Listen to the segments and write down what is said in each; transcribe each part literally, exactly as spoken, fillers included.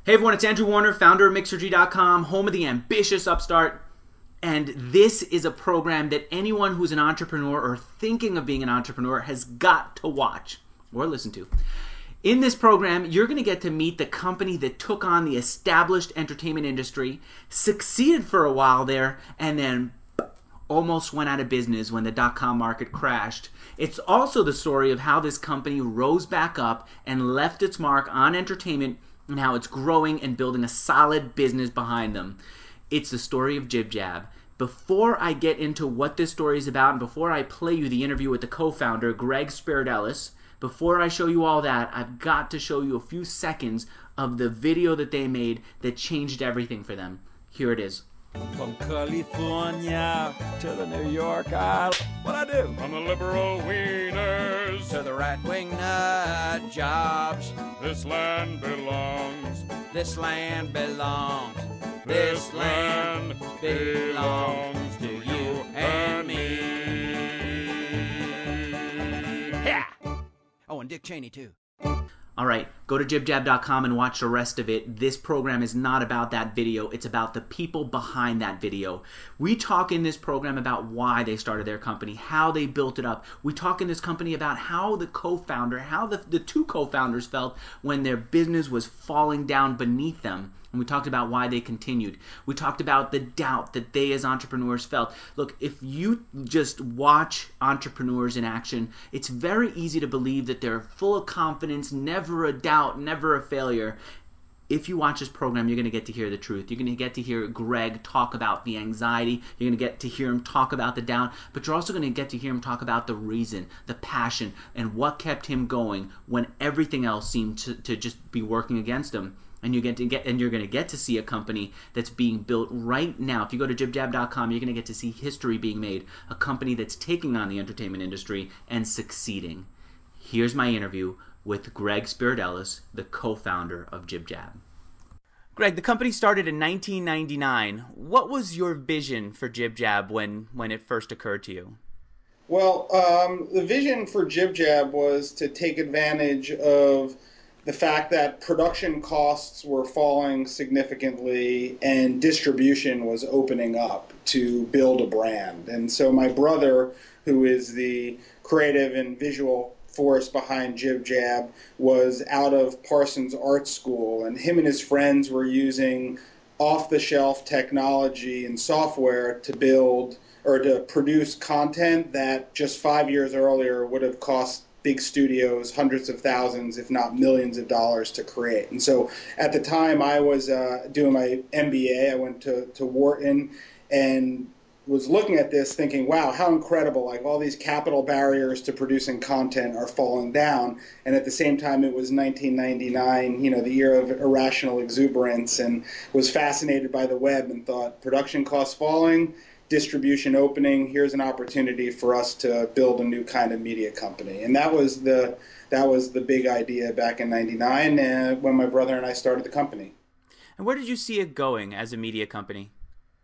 Hey everyone, it's Andrew Warner, founder of Mixergy dot com, home of the ambitious upstart. And this is a program that anyone who's an entrepreneur or thinking of being an entrepreneur has got to watch or listen to. In this program, you're going to get to meet the company that took on the established entertainment industry, succeeded for a while there, and then almost went out of business when the dot-com market crashed. It's also the story of how this company rose back up and left its mark on entertainment and how it's growing and building a solid business behind them. It's the story of Jib Jab. Before I get into what this story is about and before I play you the interview with the co-founder, Greg Spiridelles, before I show you all that, I've got to show you a few seconds of the video that they made that changed everything for them. Here it is. From California to the New York Isle. What I do? From the liberal wieners To the right-wing nut jobs. this land belongs. This land belongs. This This land land belongs to you and me. Yeah. Oh, and Dick Cheney, too. All right, go to Jib Jab dot com and watch the rest of it. This program is not about that video. It's about the people behind that video. We talk in this program about why they started their company, how they built it up. We talk in this company about how the co-founder, how the, the two co-founders felt when their business was falling down beneath them. And we talked about why they continued. We talked about the doubt that they as entrepreneurs felt. Look, if you just watch entrepreneurs in action, it's very easy to believe that they're full of confidence, never a doubt, never a failure. If you watch this program, you're going to get to hear the truth. You're going to get to hear Greg talk about the anxiety. You're going to get to hear him talk about the doubt. But you're also going to get to hear him talk about the reason, the passion, and what kept him going when everything else seemed to, to just be working against him. And you get to get, and you're going to get to see a company that's being built right now. If you go to Jib Jab dot com, you're going to get to see history being made. A company that's taking on the entertainment industry and succeeding. Here's my interview with Greg Spiridelles, the co-founder of Jib Jab. Greg, the company started in nineteen ninety-nine. What was your vision for Jib Jab when, when it first occurred to you? Well, um, the vision for Jib Jab was to take advantage of the fact that production costs were falling significantly and distribution was opening up to build a brand. And so my brother, who is the creative and visual force behind Jib Jab, was out of Parsons Art School, and him and his friends were using off-the-shelf technology and software to build or to produce content that just five years earlier would have cost big studios hundreds of thousands, if not millions of dollars to create. And so at the time I was uh, doing my M B A, I went to, to Wharton and was looking at this thinking, wow, how incredible, like all these capital barriers to producing content are falling down. And at the same time, it was nineteen ninety-nine, you know, the year of irrational exuberance, and was fascinated by the web and thought, production costs falling, distribution opening, here's an opportunity for us to build a new kind of media company. And that was the that was the big idea back in ninety-nine uh, when my brother and I started the company. And where did you see it going as a media company?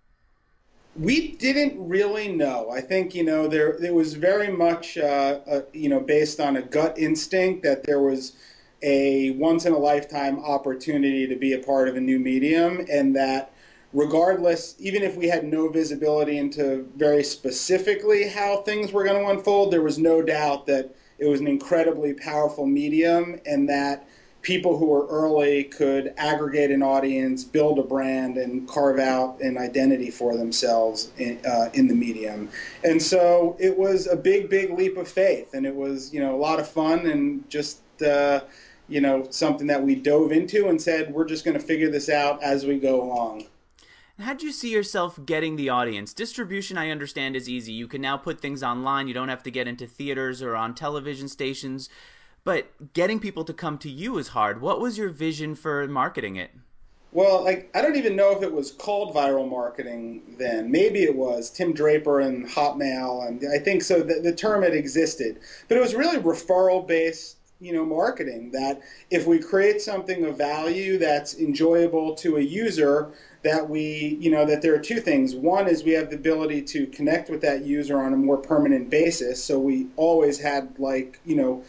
We didn't really know. I think, you know, there it was very much, uh, uh, you know, based on a gut instinct that there was a once-in-a-lifetime opportunity to be a part of a new medium, and that regardless, even if we had no visibility into very specifically how things were going to unfold, there was no doubt that it was an incredibly powerful medium and that people who were early could aggregate an audience, build a brand, and carve out an identity for themselves in, uh, in the medium. And so it was a big, big leap of faith, and it was, you know, a lot of fun and just, uh, you know, something that we dove into and said, we're just going to figure this out as we go along. How do you see yourself getting the audience? Distribution, I understand, is easy. You can now put things online. You don't have to get into theaters or on television stations. But getting people to come to you is hard. What was your vision for marketing it? Well, like, I don't even know if it was called viral marketing then. Maybe it was. Tim Draper and Hotmail, and I think so. The, the term had existed. But it was really referral-based, you know, marketing, that if we create something of value that's enjoyable to a user, that we, you know, that there are two things. One is we have the ability to connect with that user on a more permanent basis. So we always had, like, you know,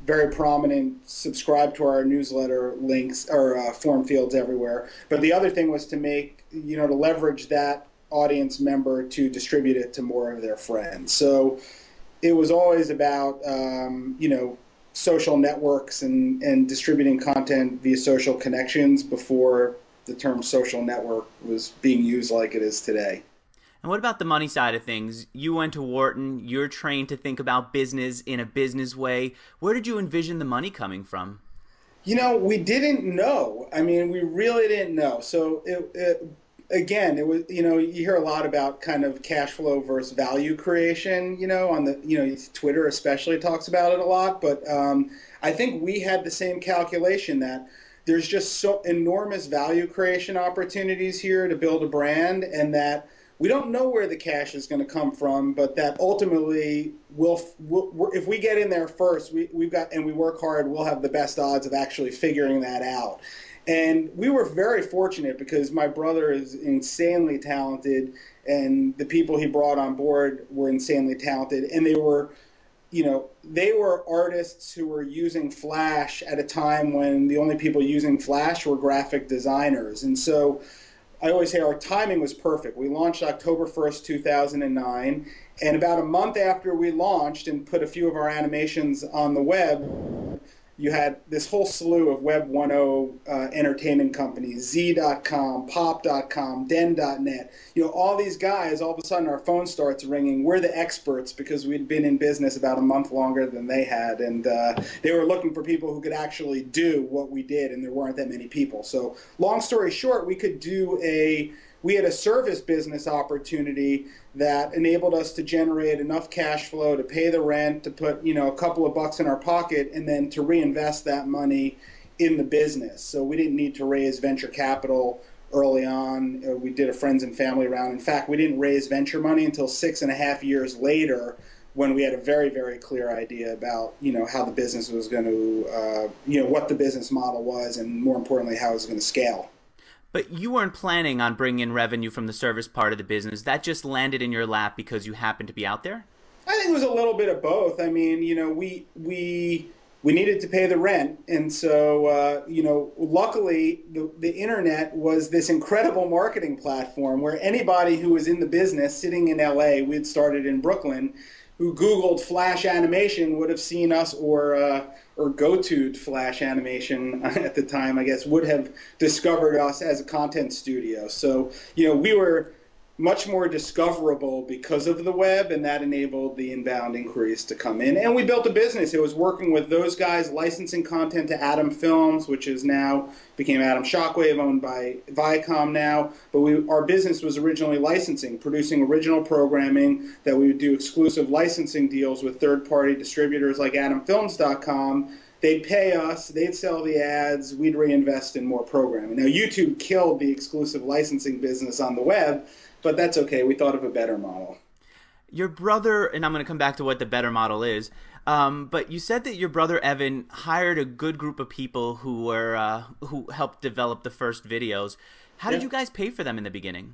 very prominent, subscribe to our newsletter links or uh, form fields everywhere. But the other thing was to make, you know, to leverage that audience member to distribute it to more of their friends. So it was always about, um, you know, social networks and, and distributing content via social connections before the term social network was being used like it is today. And what about the money side of things? You went to Wharton. You're trained to think about business in a business way. Where did you envision the money coming from? You know, we didn't know. I mean, we really didn't know. So, it, it, again, it was, you know, you hear a lot about kind of cash flow versus value creation, you know, on the, you know, Twitter especially talks about it a lot. But um, I think we had the same calculation that there's just so enormous value creation opportunities here to build a brand, and that we don't know where the cash is going to come from, but that ultimately, we'll, we'll, if we get in there first, we, we've got, and we work hard, we'll have the best odds of actually figuring that out. And we were very fortunate because my brother is insanely talented, and the people he brought on board were insanely talented, and they were, you know, they were artists who were using Flash at a time when the only people using Flash were graphic designers. And so I always say our timing was perfect. We launched October first, two thousand nine, and about a month after we launched and put a few of our animations on the web, you had this whole slew of Web one point oh uh, entertainment companies, Z dot com, Pop dot com, Den dot net. You know, all these guys, all of a sudden our phone starts ringing. We're the experts because we'd been in business about a month longer than they had, and uh, they were looking for people who could actually do what we did, and there weren't that many people. So long story short, we could do a, we had a service business opportunity that enabled us to generate enough cash flow to pay the rent, to put, you know, a couple of bucks in our pocket, and then to reinvest that money in the business. So we didn't need to raise venture capital early on. Uh, we did a friends and family round. In fact, we didn't raise venture money until six and a half years later, when we had a very, very clear idea about, you know, how the business was going to, uh, you know, what the business model was, and more importantly, how it was going to scale. But you weren't planning on bringing in revenue from the service part of the business. That just landed in your lap because you happened to be out there? I think it was a little bit of both. I mean, you know, we we we needed to pay the rent, and so uh, you know, luckily the the internet was this incredible marketing platform where anybody who was in the business, sitting in L A, we'd started in Brooklyn, who Googled Flash animation would have seen us, or uh, or GoTo'd Flash animation at the time, I guess, would have discovered us as a content studio. So, you know, we were much more discoverable because of the web, and that enabled the inbound inquiries to come in. And we built a business. It was working with those guys, licensing content to Atom Films, which is now became Atom Shockwave, owned by Viacom now. But we, our business was originally licensing, producing original programming that we would do exclusive licensing deals with third-party distributors like Atom Films dot com. They'd pay us, they'd sell the ads, we'd reinvest in more programming. Now, YouTube killed the exclusive licensing business on the web, but that's okay. We thought of a better model. Your brother, and I'm going to come back to what the better model is, um, but you said that your brother Evan hired a good group of people who were uh, who helped develop the first videos. How did Yeah. you guys pay for them in the beginning?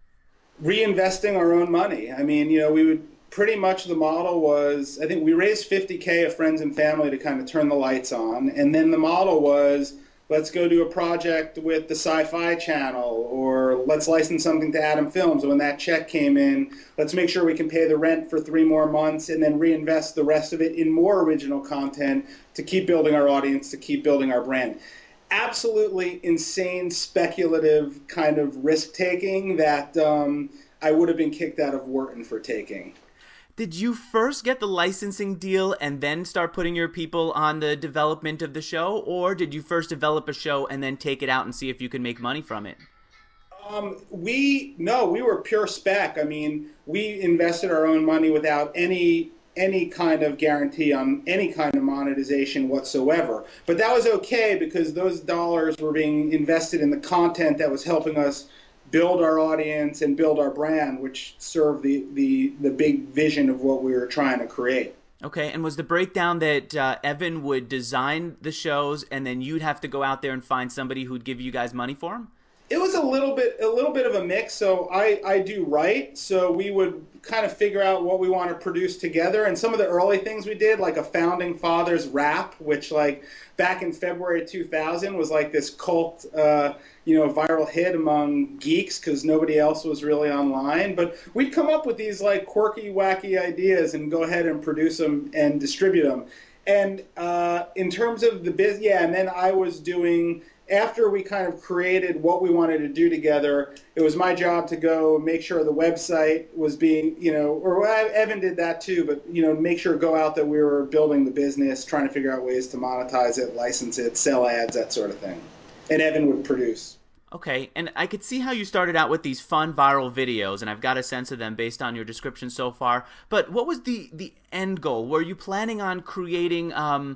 Reinvesting our own money. I mean, you know, we would pretty much, the model was, I think we raised fifty K of friends and family to kind of turn the lights on, and then the model was, let's go do a project with the Sci-Fi Channel, or let's license something to Atom Films. And when that check came in, let's make sure we can pay the rent for three more months and then reinvest the rest of it in more original content to keep building our audience, to keep building our brand. Absolutely insane, speculative kind of risk-taking that um, I would have been kicked out of Wharton for taking. Did you first get the licensing deal and then start putting your people on the development of the show, or did you first develop a show and then take it out and see if you could make money from it? Um, we, no, we were pure spec. I mean, we invested our own money without any any kind of guarantee on any kind of monetization whatsoever. But that was okay because those dollars were being invested in the content that was helping us build our audience and build our brand, which served the, the, the big vision of what we were trying to create. Okay, and was the breakdown that uh, Evan would design the shows and then you'd have to go out there and find somebody who'd give you guys money for them? It was a little bit a little bit of a mix. So I, I do write, so we would kind of figure out what we want to produce together. And some of the early things we did, like a Founding Fathers rap, which like back in February two thousand was like this cult, uh, you know, viral hit among geeks because nobody else was really online. But we'd come up with these like quirky, wacky ideas and go ahead and produce them and distribute them. And uh, in terms of the biz, yeah, and then I was doing, after we kind of created what we wanted to do together, it was my job to go make sure the website was being, you know, or Evan did that too, but, you know, make sure, go out that we were building the business, trying to figure out ways to monetize it, license it, sell ads, that sort of thing. And Evan would produce. Okay, and I could see how you started out with these fun viral videos, and I've got a sense of them based on your description so far. But what was the, the end goal? Were you planning on creating um,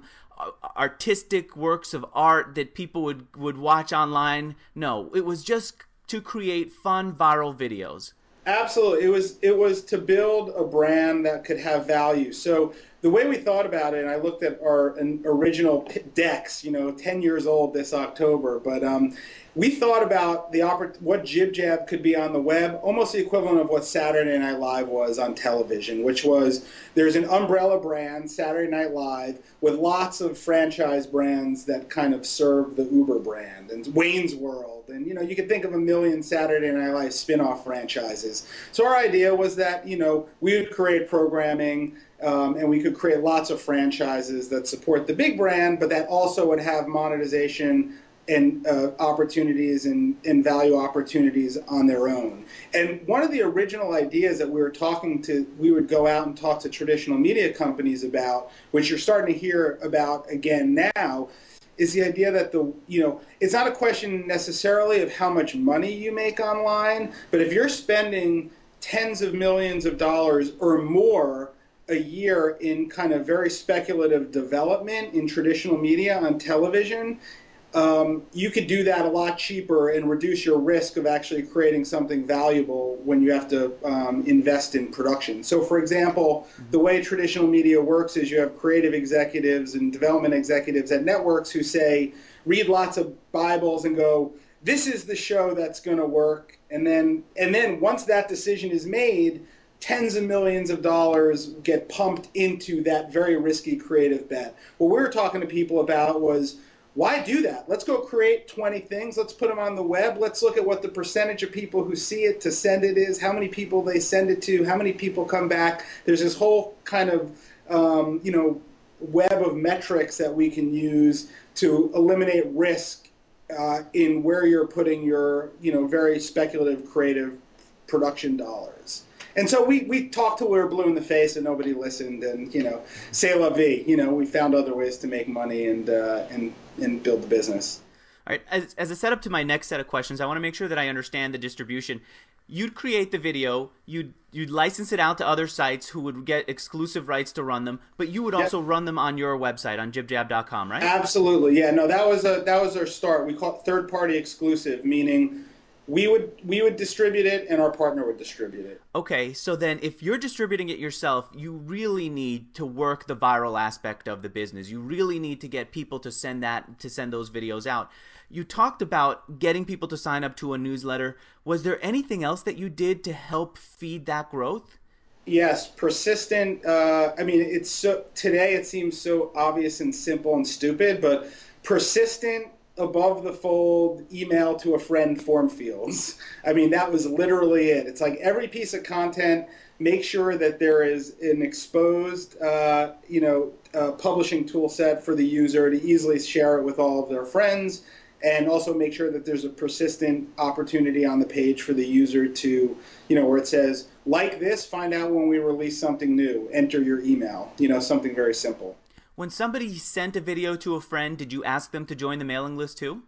artistic works of art that people would, would watch online? No, it was just to create fun viral videos. Absolutely. It was it was to build a brand that could have value. So the way we thought about it, and I looked at our original decks, you know, ten years old this October, but um, we thought about the oppor- what Jib Jab could be on the web, almost the equivalent of what Saturday Night Live was on television, which was there's an umbrella brand, Saturday Night Live, with lots of franchise brands that kind of serve the Uber brand, and Wayne's World, and, you know, you could think of a million Saturday Night Live spin-off franchises. So our idea was that, you know, we would create programming, Um, and we could create lots of franchises that support the big brand, but that also would have monetization and uh, opportunities and, and value opportunities on their own. And one of the original ideas that we were talking to, we would go out and talk to traditional media companies about, which you're starting to hear about again now, is the idea that the, you know, it's not a question necessarily of how much money you make online, but if you're spending tens of millions of dollars or more a year in kind of very speculative development in traditional media on television, um, you could do that a lot cheaper and reduce your risk of actually creating something valuable when you have to um, invest in production. So, for example, the way traditional media works is you have creative executives and development executives at networks who say, read lots of Bibles and go, this is the show that's going to work. And then, and then once that decision is made, tens of millions of dollars get pumped into that very risky creative bet. What we were talking to people about was, why do that? Let's go create twenty things. Let's put them on the web. Let's look at what the percentage of people who see it to send it is, how many people they send it to, how many people come back. There's this whole kind of, um, you know, web of metrics that we can use to eliminate risk uh, in where you're putting your, you know, very speculative creative production dollars. And so we, we talked till we were blue in the face and nobody listened, and, you know, c'est la vie. You know, we found other ways to make money and uh, and and build the business. All right, as, as a setup to my next set of questions, I want to make sure that I understand the distribution. You'd create the video, you'd you'd license it out to other sites who would get exclusive rights to run them, but you would Yep. also run them on your website, on jib jab dot com, right? Absolutely, yeah. No, that was a that was our start. We call it third party exclusive, meaning we would we would distribute it and our partner would distribute it. Okay, so then if you're distributing it yourself, you really need to work the viral aspect of the business. You really need to get people to send that to send those videos out. You talked about getting people to sign up to a newsletter. Was there anything else that you did to help feed that growth? Yes, persistent. Uh, I mean, it's so today it seems so obvious and simple and stupid, but persistent, above the fold email to a friend form fields. I mean, that was literally it. It's like every piece of content, make sure that there is an exposed, uh, you know, uh, publishing tool set for the user to easily share it with all of their friends, and also make sure that there's a persistent opportunity on the page for the user to, you know, where it says, like this, find out when we release something new, enter your email, you know, something very simple. When somebody sent a video to a friend, did you ask them to join the mailing list too?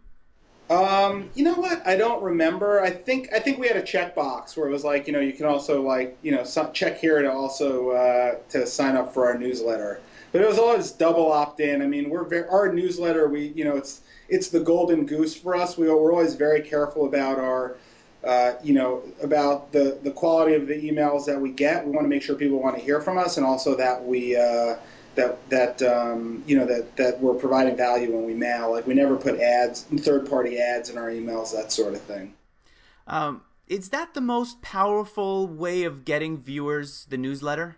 Um, you know what? I don't remember. I think I think we had a checkbox where it was like, you know, you can also like, you know, some, check here to also uh, to sign up for our newsletter. But it was always double opt-in. I mean, we're very, our newsletter. We, you know, it's it's the golden goose for us. We we're always very careful about our, uh, you know, about the the quality of the emails that we get. We want to make sure people want to hear from us, and also that we. Uh, that that um, you know that that we're providing value when we mail. Like, we never put ads, third-party ads in our emails, that sort of thing. Um, is that the most powerful way of getting viewers, the newsletter?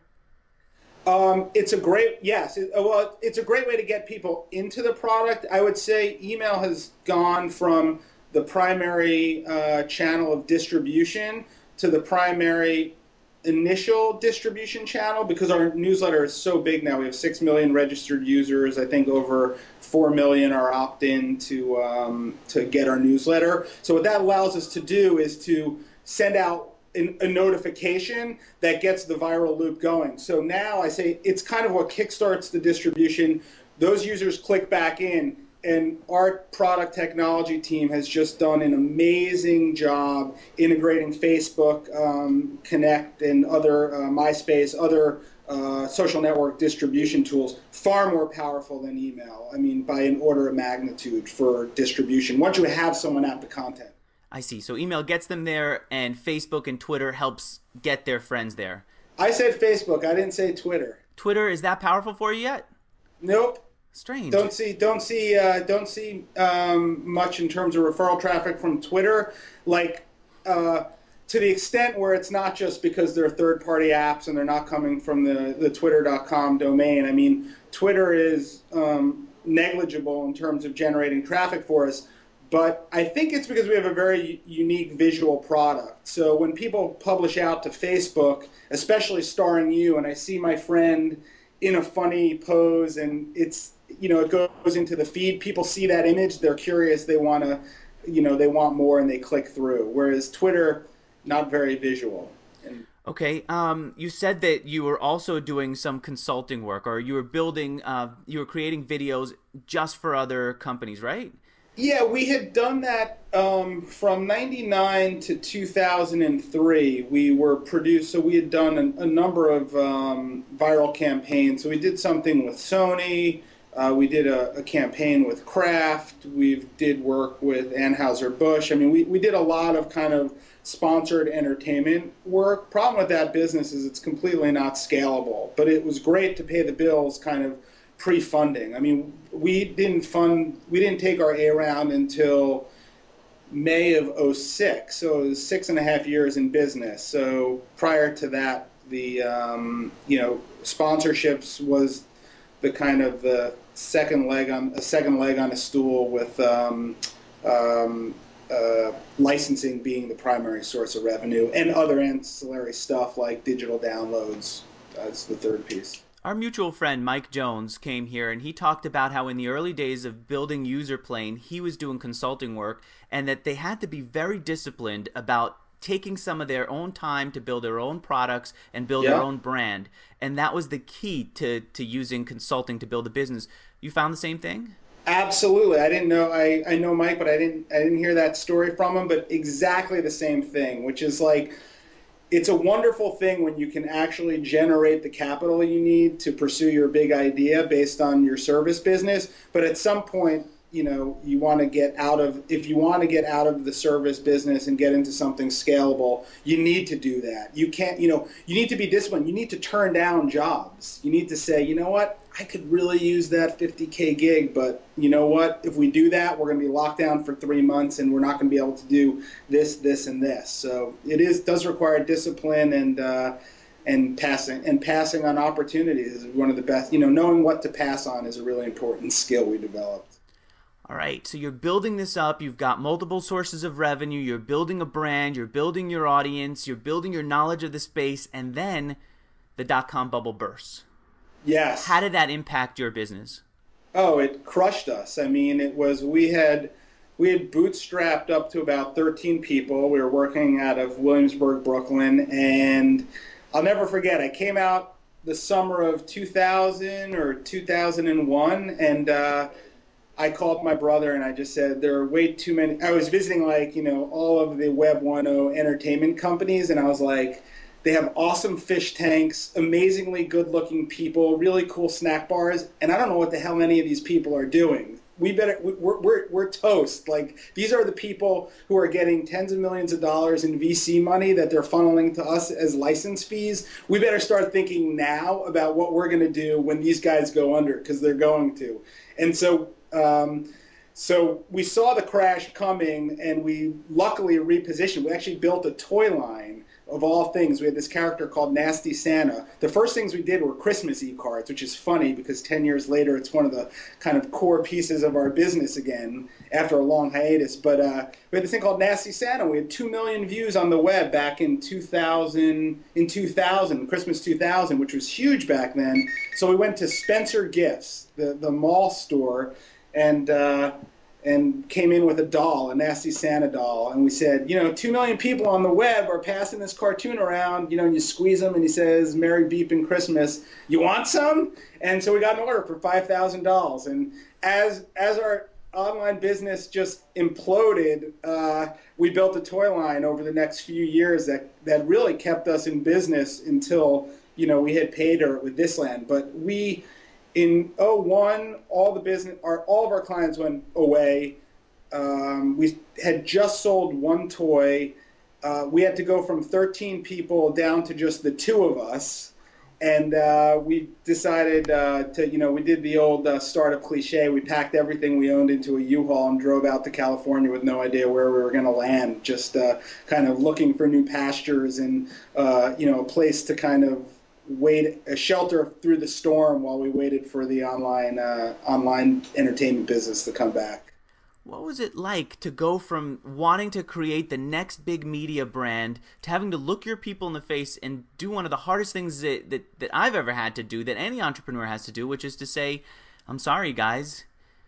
Um, it's a great, yes. It, well, it's a great way to get people into the product. I would say email has gone from the primary uh, channel of distribution to the primary initial distribution channel because our newsletter is so big now. We have six million registered users. I think over four million are opt-in to, um, to get our newsletter. So what that allows us to do is to send out a notification that gets the viral loop going. So now I say it's kind of what kickstarts the distribution. Those users click back in, and our product technology team has just done an amazing job integrating Facebook, um, Connect, and other uh, MySpace, other uh, social network distribution tools, far more powerful than email. I mean, by an order of magnitude for distribution, once you have someone at the content. I see. So email gets them there, and Facebook and Twitter helps get their friends there. I said Facebook. I didn't say Twitter. Twitter, is that powerful for you yet? Nope. Strange. Don't see. Don't see. Uh, don't see um, much in terms of referral traffic from Twitter. Like uh, to the extent where it's not just because they're third-party apps and they're not coming from the the Twitter dot com domain. I mean, Twitter is um, negligible in terms of generating traffic for us. But I think it's because we have a very unique visual product. So when people publish out to Facebook, especially starring you, and I see my friend in a funny pose, and it's, you know, it goes into the feed, people see that image, they're curious, they want to, you know, they want more, and they click through. Whereas Twitter, not very visual. And okay. Um, you said that you were also doing some consulting work, or you were building, uh, you were creating videos just for other companies, right? Yeah, we had done that um, from ninety-nine to two thousand three. We were produced, so we had done a, a number of um, viral campaigns. So we did something with Sony. Uh, we did a, a campaign with Kraft. We did work with Anheuser-Busch. I mean, we, we did a lot of kind of sponsored entertainment work. Problem with that business is it's completely not scalable. But it was great to pay the bills kind of pre-funding. I mean, we didn't fund, we didn't take our A round until May of oh six, so it was six and a half years in business. So prior to that, the um, you know, sponsorships was the kind of the second leg on a second leg on a stool, with um, um, uh, licensing being the primary source of revenue, and other ancillary stuff like digital downloads as the third piece. Our mutual friend Mike Jones came here, and he talked about how in the early days of building UserPlane, he was doing consulting work, and that they had to be very disciplined about taking some of their own time to build their own products and build Yeah. their own brand. And that was the key to, to using consulting to build a business. You found the same thing? Absolutely. I didn't know, I, I know Mike, but I didn't I didn't hear that story from him, but exactly the same thing, which is like, it's a wonderful thing when you can actually generate the capital you need to pursue your big idea based on your service business. But at some point, you know, you want to get out of, if you want to get out of the service business and get into something scalable, you need to do that. You can't, you know, you need to be disciplined. You need to turn down jobs. You need to say, you know what, I could really use that fifty K gig, but you know what, if we do that, we're going to be locked down for three months and we're not going to be able to do this, this, and this. So it is does require discipline, and uh, and passing and passing on opportunities is one of the best. You know, knowing what to pass on is a really important skill we developed. All right, so you're building this up, you've got multiple sources of revenue, you're building a brand, you're building your audience, you're building your knowledge of the space, and then the dot-com bubble bursts. Yes. How did that impact your business? Oh, it crushed us. I mean, it was, we had we had bootstrapped up to about thirteen people. We were working out of Williamsburg, Brooklyn, and I'll never forget, I came out the summer of two thousand or two thousand one, and uh, I called my brother and I just said, there are way too many. I was visiting, like, you know, all of the Web ten entertainment companies, and I was like, they have awesome fish tanks, amazingly good-looking people, really cool snack bars, and I don't know what the hell any of these people are doing. We better, we're, we're, we're toast. Like, these are the people who are getting tens of millions of dollars in V C money that they're funneling to us as license fees. We better start thinking now about what we're going to do when these guys go under, because they're going to. And so, um, So we saw the crash coming, and we luckily repositioned. We actually built a toy line of all things. We had this character called Nasty Santa. The first things we did were Christmas e-cards, which is funny because ten years later it's one of the kind of core pieces of our business again after a long hiatus. But uh, we had this thing called Nasty Santa. We had two million views on the web back in two thousand, in two thousand, Christmas two thousand, which was huge back then. So we went to Spencer Gifts, the, the mall store, and uh, and came in with a doll, a Nasty Santa doll, and we said, you know, two million people on the web are passing this cartoon around, you know, and you squeeze him and he says, Merry Beepin' Christmas, you want some? And so we got an order for five thousand dolls, and as as our online business just imploded, uh, we built a toy line over the next few years that, that really kept us in business until, you know, we hit pay dirt with Thisland. But we... In oh one, all the business, our, all of our clients went away. Um, we had just sold one toy. Uh, we had to go from thirteen people down to just the two of us. And uh, we decided uh, to, you know, we did the old uh, startup cliche. We packed everything we owned into a U-Haul and drove out to California with no idea where we were going to land, just uh, kind of looking for new pastures and, uh, you know, a place to kind of wait, a shelter through the storm while we waited for the online uh, online entertainment business to come back. What was it like to go from wanting to create the next big media brand to having to look your people in the face and do one of the hardest things that, that, that I've ever had to do, that any entrepreneur has to do, which is to say, I'm sorry, guys,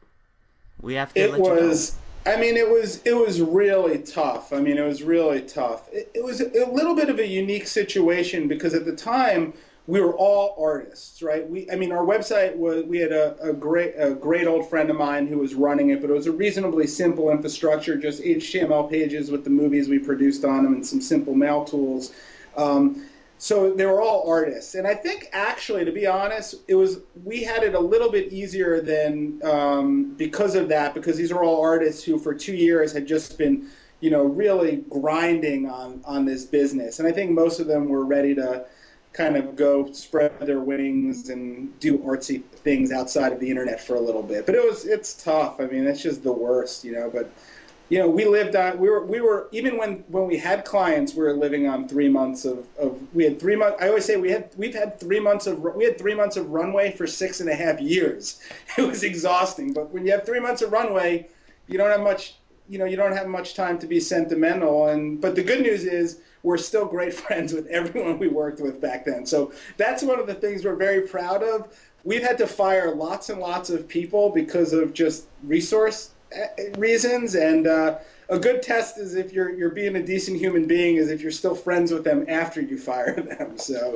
we have to it let was, you go. I mean, it was it was really tough. I mean, it was really tough. It, it was a little bit of a unique situation because at the time, we were all artists, right? We, I mean, our website was, we had a, a great, a great old friend of mine who was running it, but it was a reasonably simple infrastructure, just H T M L pages with the movies we produced on them and some simple mail tools. Um, so they were all artists. And I think actually, to be honest, it was, we had it a little bit easier than, um, because of that, because these are all artists who for two years had just been, you know, really grinding on, on this business. And I think most of them were ready to kind of go spread their wings and do artsy things outside of the internet for a little bit. But it was, it's tough. I mean, it's just the worst, you know, but, you know, we lived on, we were, we were, even when, when we had clients, we were living on three months of, of, we had three months, I always say we had, we've had three months of, we had three months of runway for six and a half years. It was exhausting, but when you have three months of runway, you don't have much, you know, you don't have much time to be sentimental. And, but the good news is, we're still great friends with everyone we worked with back then. So that's one of the things we're very proud of. We've had to fire lots and lots of people because of just resource reasons. And uh, a good test is if you're you're being a decent human being is if you're still friends with them after you fire them. So.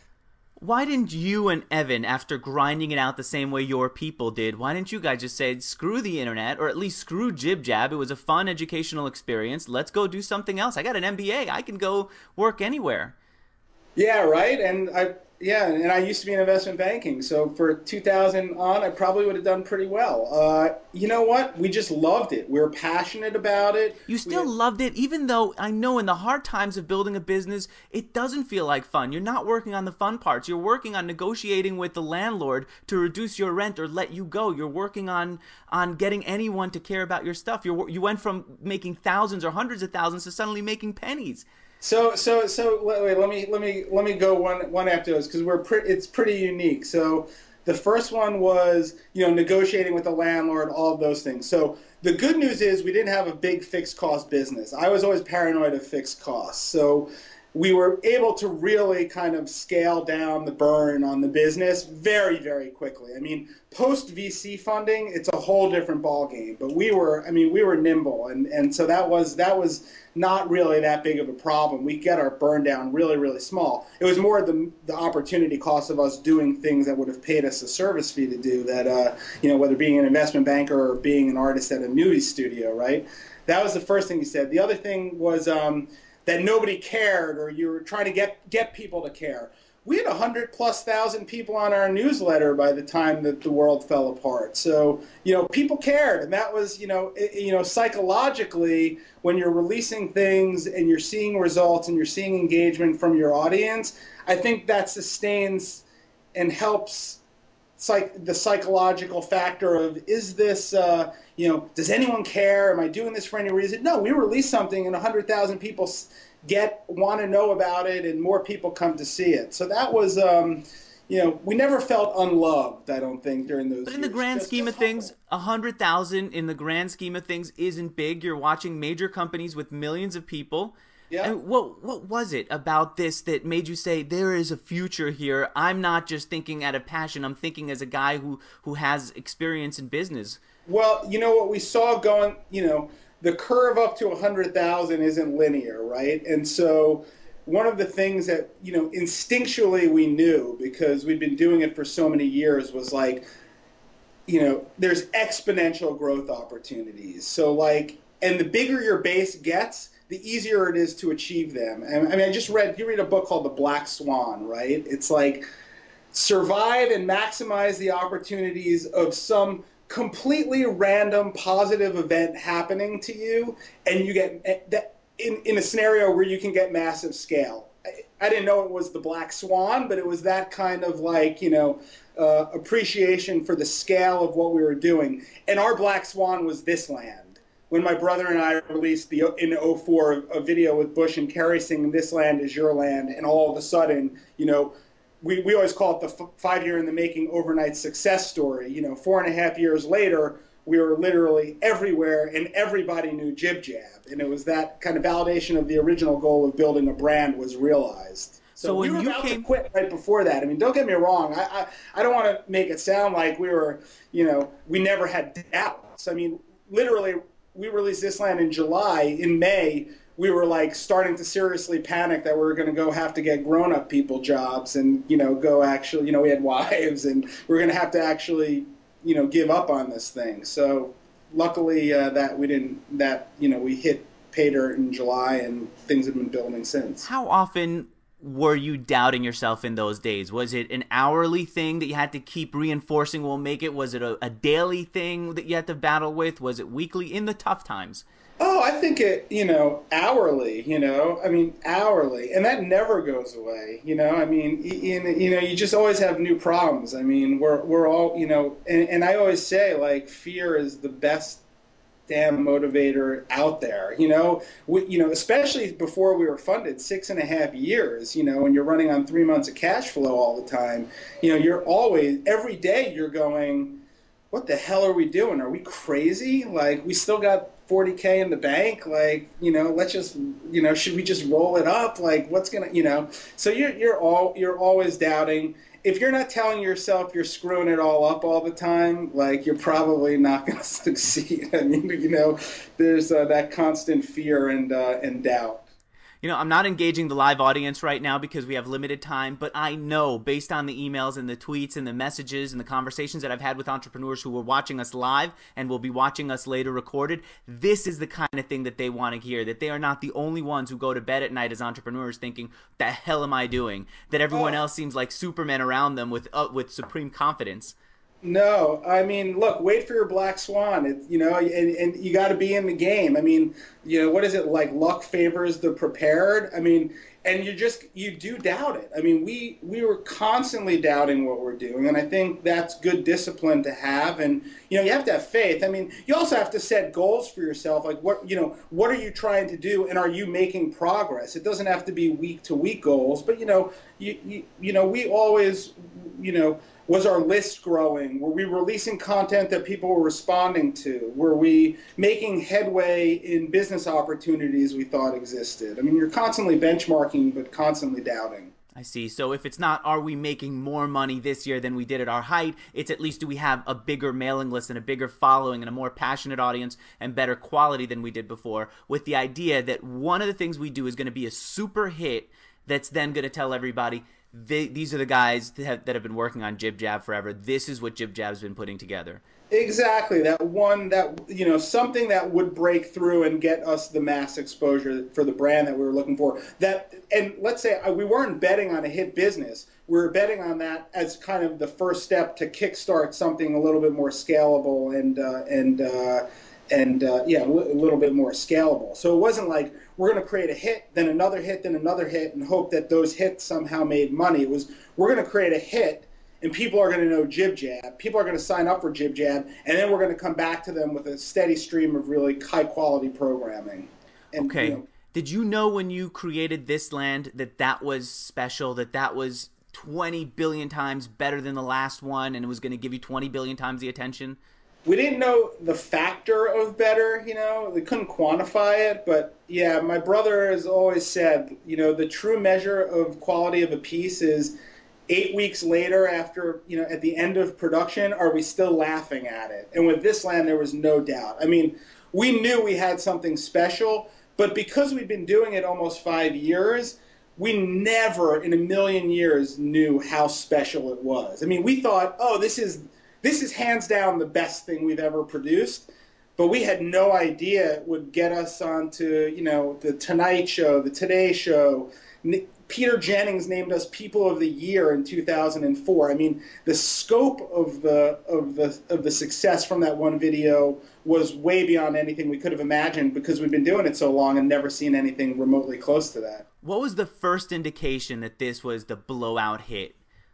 Why didn't you and Evan, after grinding it out the same way your people did, why didn't you guys just say, screw the internet, or at least screw Jib Jab? It was a fun educational experience. Let's go do something else. I got an M B A. I can go work anywhere. Yeah, right. And I, yeah, and I used to be in investment banking. So for two thousand on, I probably would have done pretty well. Uh, you know what? We just loved it. We were passionate about it. You still had... loved it, even though I know in the hard times of building a business, it doesn't feel like fun. You're not working on the fun parts. You're working on negotiating with the landlord to reduce your rent or let you go. You're working on on getting anyone to care about your stuff. You're, you went from making thousands or hundreds of thousands to suddenly making pennies. So, so, so, wait, wait, let me, let me, let me go one, one after those because we're pretty. It's pretty unique. So, the first one was, you know, negotiating with the landlord, all of those things. So, the good news is we didn't have a big fixed cost business. I was always paranoid of fixed costs. So, we were able to really kind of scale down the burn on the business very, very quickly. I mean, post V C funding, it's a whole different ballgame. But we were, I mean, we were nimble, and, and so that was that was not really that big of a problem. We get our burn down really, really small. It was more the the opportunity cost of us doing things that would have paid us a service fee to do that. Uh, you know, whether being an investment banker or being an artist at a movie studio, right? That was the first thing he said. The other thing was. Um, that nobody cared, or you were trying to get get people to care. We had a hundred plus thousand people on our newsletter by the time that the world fell apart. So, you know, people cared, and that was, you know, it, you know, psychologically, when you're releasing things and you're seeing results and you're seeing engagement from your audience, I think that sustains and helps psych, the psychological factor of, is this, uh, you know, does anyone care? Am I doing this for any reason? No, we release something and one hundred thousand people get, want to know about it, and more people come to see it. So that was, um, you know, we never felt unloved, I don't think, during those years. But in the grand Just- scheme just of things, humble. one hundred thousand in the grand scheme of things isn't big. You're watching major companies with millions of people. Yeah. And what what was it about this that made you say, there is a future here? I'm not just thinking out of passion. I'm thinking as a guy who, who has experience in business. Well, you know what we saw going, you know, the curve up to one hundred thousand isn't linear, right? And so one of the things that, you know, instinctually we knew, because we'd been doing it for so many years, was like, you know, there's exponential growth opportunities. So like, and the bigger your base gets, the easier it is to achieve them. And I mean, I just read, you read a book called The Black Swan, right? It's like, survive and maximize the opportunities of some completely random positive event happening to you, and you get that in, in a scenario where you can get massive scale. I, I didn't know it was the Black Swan, but it was that kind of like, you know, uh, appreciation for the scale of what we were doing. And our Black Swan was this land. When my brother and I released the in oh four a video with Bush and Kerry singing "This Land Is Your Land," and all of a sudden, you know, we, we always call it the f- five year in the making overnight success story. You know, four and a half years later, we were literally everywhere, and everybody knew Jib Jab, and it was that kind of validation of the original goal of building a brand was realized. So, So when we were you about came- to quit right before that. I mean, don't get me wrong. I I, I don't want to make it sound like we were, you know, we never had doubts. I mean, literally, we released This Land in July. In May, we were like starting to seriously panic that we were going to go have to get grown-up people jobs, and you know, go actually, you know, we had wives, and we were going to have to actually, you know, give up on this thing. So luckily uh, that we didn't. That you know, we hit pay dirt in July, and things have been building since. How often were you doubting yourself in those days? Was it an hourly thing that you had to keep reinforcing will make it? Was it a, a daily thing that you had to battle with? Was it weekly in the tough times? Oh, I think it, you know, hourly, you know, I mean, hourly, and that never goes away, you know, I mean, you, you know, you just always have new problems. I mean, we're, we're all, you know, and, and I always say, like, fear is the best damn motivator out there, you know, we, you know, especially before we were funded six and a half years, you know, and you're running on three months of cash flow all the time, you know, you're always, every day you're going, what the hell are we doing? Are we crazy? Like, we still got forty K in the bank. Like, you know, let's just, you know, should we just roll it up? Like, what's gonna, you know? So you're you're all you're always doubting. If you're not telling yourself you're screwing it all up all the time, like, you're probably not going to succeed. I mean, you know, there's uh, that constant fear and uh, and doubt. You know, I'm not engaging the live audience right now because we have limited time, but I know based on the emails and the tweets and the messages and the conversations that I've had with entrepreneurs who were watching us live and will be watching us later recorded, this is the kind of thing that they want to hear, that they are not the only ones who go to bed at night as entrepreneurs thinking, the hell am I doing? That everyone Oh. else seems like Superman around them with uh, with supreme confidence. No, I mean, look, wait for your black swan. It, you know, and, and you got to be in the game. I mean, you know, what is it like? Luck favors the prepared. I mean, and you just you do doubt it. I mean, we we were constantly doubting what we're doing, and I think that's good discipline to have. And you know, you have to have faith. I mean, you also have to set goals for yourself. Like, what you know, what are you trying to do, and are you making progress? It doesn't have to be week to week goals, but you know, you you, you know, we always, you know. Was our list growing? Were we releasing content that people were responding to? Were we making headway in business opportunities we thought existed? I mean, you're constantly benchmarking, but constantly doubting. I see. So if it's not, are we making more money this year than we did at our height? It's at least, do we have a bigger mailing list and a bigger following and a more passionate audience and better quality than we did before, with the idea that one of the things we do is going to be a super hit that's then going to tell everybody, They, these are the guys that have, that have been working on Jib Jab forever. This is what Jib Jab's been putting together. Exactly. That one, that, you know, something that would break through and get us the mass exposure for the brand that we were looking for. That, and let's say we weren't betting on a hit business. We were betting on that as kind of the first step to kickstart something a little bit more scalable and, uh, and, uh, and uh, yeah, a little bit more scalable. So it wasn't like we're going to create a hit, then another hit, then another hit, and hope that those hits somehow made money. It was, we're going to create a hit, and people are going to know Jib Jab. People are going to sign up for Jib Jab, and then we're going to come back to them with a steady stream of really high-quality programming. And, okay. You know, Did you know when you created This Land that that was special, that that was twenty billion times better than the last one, and it was going to give you twenty billion times the attention? We didn't know the factor of better, you know, we couldn't quantify it, but yeah, my brother has always said, you know, the true measure of quality of a piece is eight weeks later after, you know, at the end of production, are we still laughing at it? And with This Land, there was no doubt. I mean, we knew we had something special, but because we've been doing it almost five years, we never in a million years knew how special it was. I mean, we thought, oh, this is this is hands down the best thing we've ever produced, but we had no idea it would get us onto, you know, the Tonight Show, the Today Show. Peter Jennings named us People of the Year in two thousand four. I mean, the scope of the of the of the success from that one video was way beyond anything we could have imagined, because we've been doing it so long and never seen anything remotely close to that. What was the first indication that this was the blowout hit?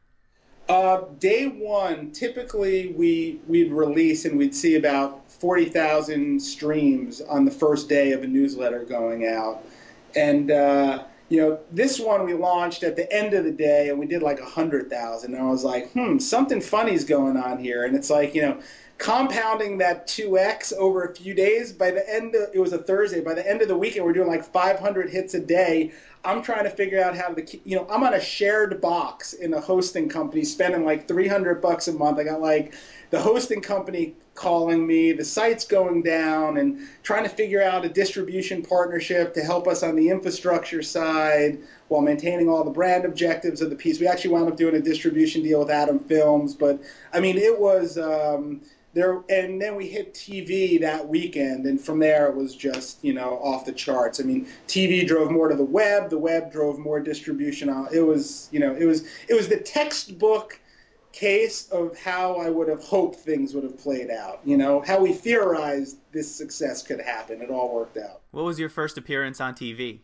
Uh, day one, typically we we'd release and we'd see about forty thousand streams on the first day of a newsletter going out, and uh, you know, this one we launched at the end of the day and we did like one hundred thousand. And I was like, hmm, something funny's going on here. And it's like, you know, compounding that two X over a few days, by the end of, it was a Thursday, by the end of the weekend, we're doing like five hundred hits a day. I'm trying to figure out how to, you know, I'm on a shared box in a hosting company spending like three hundred bucks a month. I got like the hosting company calling me, the site's going down, and trying to figure out a distribution partnership to help us on the infrastructure side while maintaining all the brand objectives of the piece. We actually wound up doing a distribution deal with Adam Films, but I mean, it was um, there. And then we hit T V that weekend, and from there it was just, you know, off the charts. I mean, T V drove more to the web, the web drove more distribution out. It was, you know, it was it was the textbook case of how I would have hoped things would have played out, you know, how we theorized this success could happen. It all worked out. What was your first appearance on T V?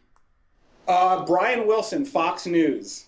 Uh, Brian Wilson, Fox News.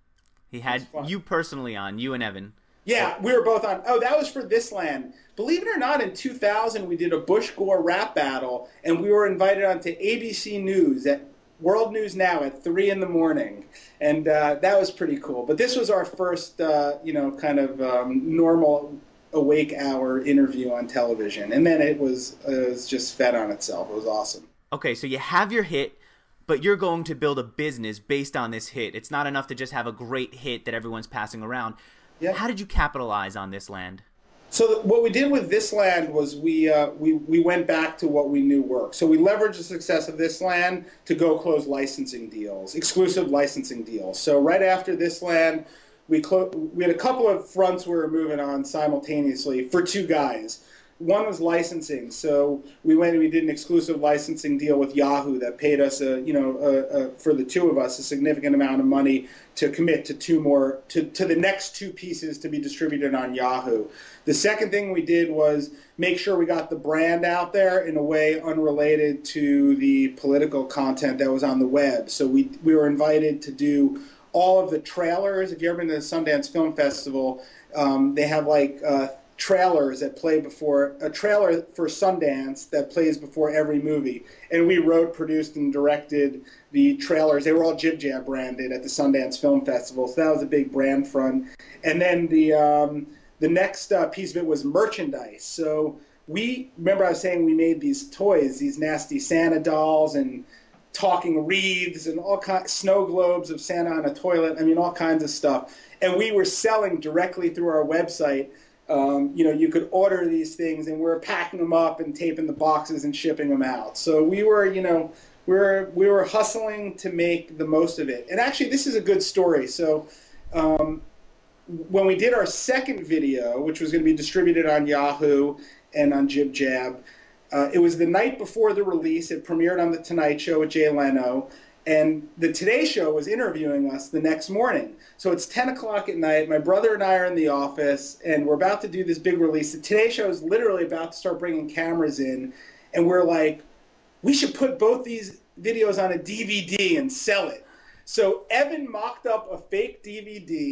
He had you personally on, you and Evan. Yeah, we were both on. Oh, that was for This Land. Believe it or not, in two thousand, we did a Bush Gore rap battle, and we were invited onto A B C News at World News Now at three in the morning, and uh, that was pretty cool. But this was our first, uh, you know, kind of um, normal awake hour interview on television, and then it was, uh, it was just fed on itself. It was awesome. Okay, so you have your hit, but you're going to build a business based on this hit. It's not enough to just have a great hit that everyone's passing around. Yeah. How did you capitalize on This Land? So what we did with This Land was we, uh, we we went back to what we knew worked. So we leveraged the success of This Land to go close licensing deals, exclusive licensing deals. So right after This Land, we clo- we had a couple of fronts we were moving on simultaneously for two guys. One was licensing. So we went and we did an exclusive licensing deal with Yahoo that paid us, a, you know, a, a, for the two of us, a significant amount of money to commit to two more, to, to the next two pieces to be distributed on Yahoo. The second thing we did was make sure we got the brand out there in a way unrelated to the political content that was on the web. So we we were invited to do all of the trailers. If you've ever been to the Sundance Film Festival, um, they have like uh, trailers that play before, a trailer for Sundance that plays before every movie. And we wrote, produced, and directed the trailers. They were all Jib Jab branded at the Sundance Film Festival. So that was a big brand front. And then the um, the next uh, piece of it was merchandise. So we, remember I was saying we made these toys, these nasty Santa dolls and talking wreaths and all kinds, snow globes of Santa on a toilet. I mean, all kinds of stuff. And we were selling directly through our website. Um, you know, you could order these things, and we were packing them up and taping the boxes and shipping them out. So we were, you know, we were we were hustling to make the most of it. And actually, this is a good story. So um, when we did our second video, which was going to be distributed on Yahoo and on Jib Jab, uh, it was the night before the release. It premiered on The Tonight Show with Jay Leno. And the Today Show was interviewing us the next morning. So it's ten o'clock at night. My brother and I are in the office, and we're about to do this big release. The Today Show is literally about to start bringing cameras in, and we're like, we should put both these videos on a D V D and sell it. So Evan mocked up a fake D V D.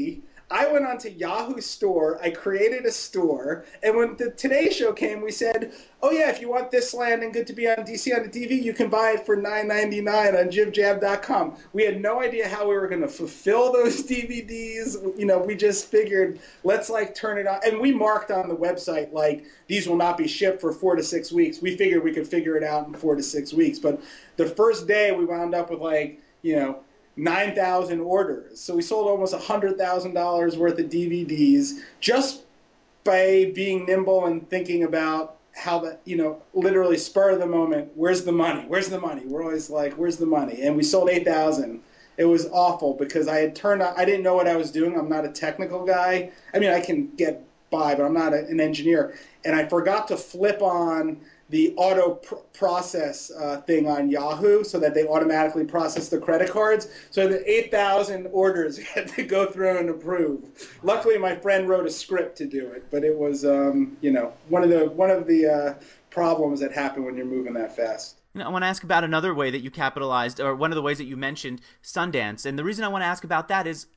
I went onto Yahoo Store. I created a store, and when the Today Show came, we said, "Oh yeah, if you want this land and Good to Be on D C on the T V, you can buy it for nine ninety-nine on jib jab dot com." We had no idea how we were going to fulfill those D V Ds. You know, we just figured, let's like turn it on, and we marked on the website like these will not be shipped for four to six weeks. We figured we could figure it out in four to six weeks, but the first day we wound up with like, you know, nine thousand orders. So we sold almost one hundred thousand dollars worth of D V Ds just by being nimble and thinking about how that, you know, literally spur of the moment, where's the money? Where's the money? We're always like, where's the money? And we sold eight thousand. It was awful because I had turned on, I didn't know what I was doing. I'm not a technical guy. I mean, I can get by, but I'm not a, an engineer. And I forgot to flip on the auto pr- process uh, thing on Yahoo so that they automatically process the credit cards. So the eight thousand orders had to go through and approve. Luckily, my friend wrote a script to do it, but it was, um, you know, one of the one of the uh, problems that happen when you're moving that fast. You know, I want to ask about another way that you capitalized, or one of the ways that you mentioned, Sundance. And the reason I want to ask about that is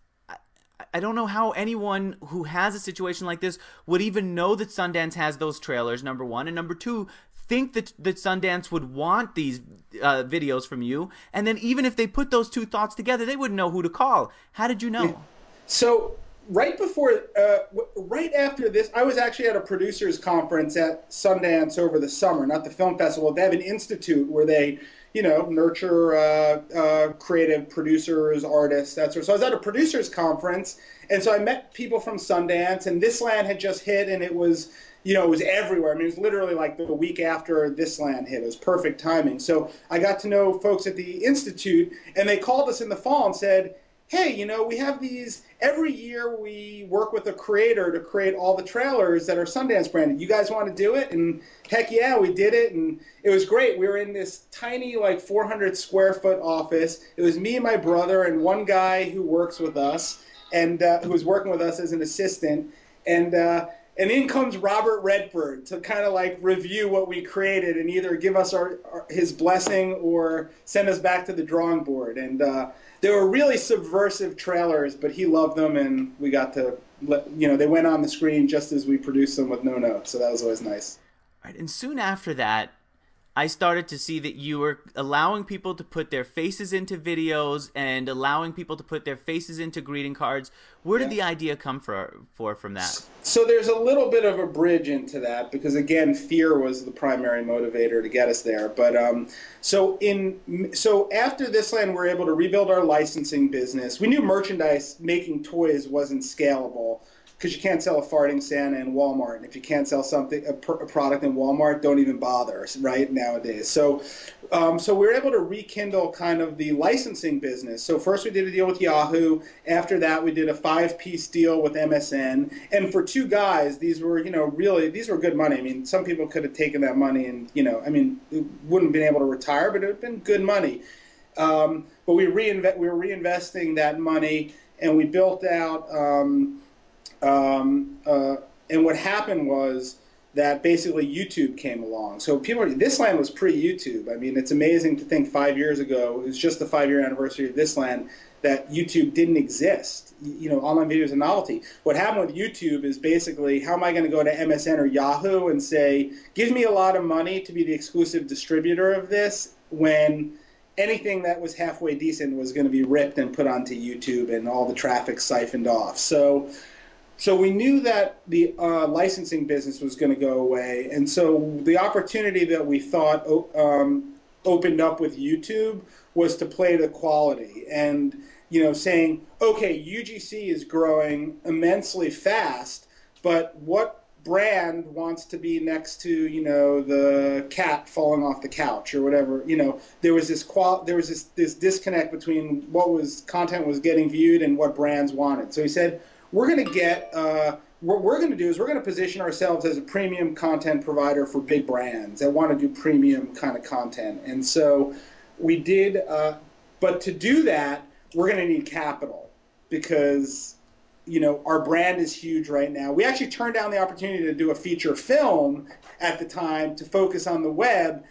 I don't know how anyone who has a situation like this would even know that Sundance has those trailers, number one. And number two, think that, that Sundance would want these uh, videos from you. And then even if they put those two thoughts together, they wouldn't know who to call. How did you know? So right before, uh, right after this, I was actually at a producers conference at Sundance over the summer, not the film festival. They have an institute where they, you know, nurture uh, uh, creative producers, artists, that sort of. So I was at a producers conference, and so I met people from Sundance, and This Land had just hit, and it was, you know, it was everywhere. I mean, it was literally like the week after This Land hit. It was perfect timing. So I got to know folks at the institute, and they called us in the fall and said, hey, you know, we have these, every year we work with a creator to create all the trailers that are Sundance branded. You guys want to do it? And heck yeah, we did it. And it was great. We were in this tiny, like four hundred square foot office. It was me and my brother and one guy who works with us and uh, who was working with us as an assistant. And, uh, and in comes Robert Redford to kind of like review what we created and either give us our, our his blessing or send us back to the drawing board. And, uh, they were really subversive trailers, but he loved them, and we got to, let, you know, they went on the screen just as we produced them with no notes, so that was always nice. Right, and soon after that, I started to see that you were allowing people to put their faces into videos and allowing people to put their faces into greeting cards. Where did yeah. the idea come for, for from that? So there's a little bit of a bridge into that because, again, fear was the primary motivator to get us there. But um, so in so after This Land, we were able to rebuild our licensing business. We knew merchandise, making toys, wasn't scalable, because you can't sell a farting Santa in Walmart. And if you can't sell something, a, pr- a product in Walmart, don't even bother, right, nowadays. So um, so we were able to rekindle kind of the licensing business. So first we did a deal with Yahoo. After that, we did a five-piece deal with M S N. And for two guys, these were, you know, really, these were good money. I mean, some people could have taken that money and, you know, I mean, wouldn't have been able to retire, but it would have been good money. Um, but we, reinve- we were reinvesting that money, and we built out... Um, Um, uh, and what happened was that basically YouTube came along. So people, This Land was pre-YouTube. I mean, it's amazing to think five years ago, it was just the five-year anniversary of This Land, that YouTube didn't exist. You know, online video is a novelty. What happened with YouTube is basically, how am I going to go to M S N or Yahoo and say, give me a lot of money to be the exclusive distributor of this, when anything that was halfway decent was going to be ripped and put onto YouTube and all the traffic siphoned off. So So we knew that the uh, licensing business was going to go away, and so the opportunity that we thought um, opened up with YouTube was to play the quality and, you know, saying, okay, U G C is growing immensely fast, but what brand wants to be next to, you know, the cat falling off the couch or whatever? You know, there was this qual there was this, this disconnect between what was content was getting viewed and what brands wanted. So he said, we're going to get, uh, what we're going to do is we're going to position ourselves as a premium content provider for big brands that want to do premium kind of content. And so we did, uh, but to do that, we're going to need capital because, you know, our brand is huge right now. We actually turned down the opportunity to do a feature film at the time to focus on the web.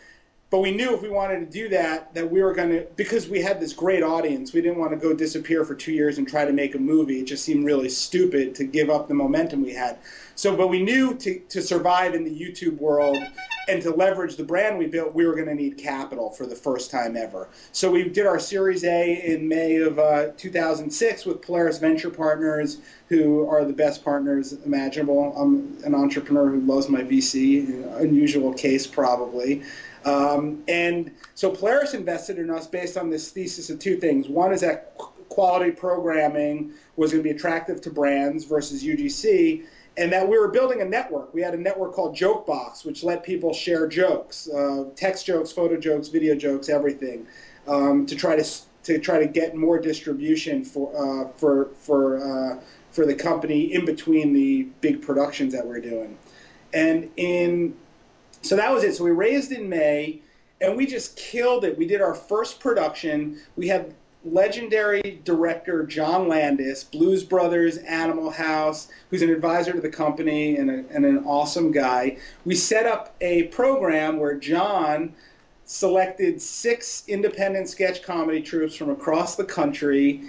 but we knew if we wanted to do that, that we were going to, because we had this great audience, we didn't want to go disappear for two years and try to make a movie. It just seemed really stupid to give up the momentum we had. So, but we knew to, to survive in the YouTube world and to leverage the brand we built, we were going to need capital for the first time ever. So we did our Series A in May of uh, two thousand six with Polaris Venture Partners, who are the best partners imaginable. I'm an entrepreneur who loves my V C, unusual case probably. Um, and so Polaris invested in us based on this thesis of two things. One is that quality programming was going to be attractive to brands versus U G C, and that we were building a network. We had a network called Jokebox, which let people share jokes, uh, text jokes, photo jokes, video jokes, everything, um, to try to to try to get more distribution for uh, for for uh, for the company in between the big productions that we're doing. And in so that was it. So we raised in May, and we just killed it. We did our first production. We had legendary director John Landis, Blues Brothers, Animal House, who's an advisor to the company and, a, and an awesome guy. We set up a program where John selected six independent sketch comedy troupes from across the country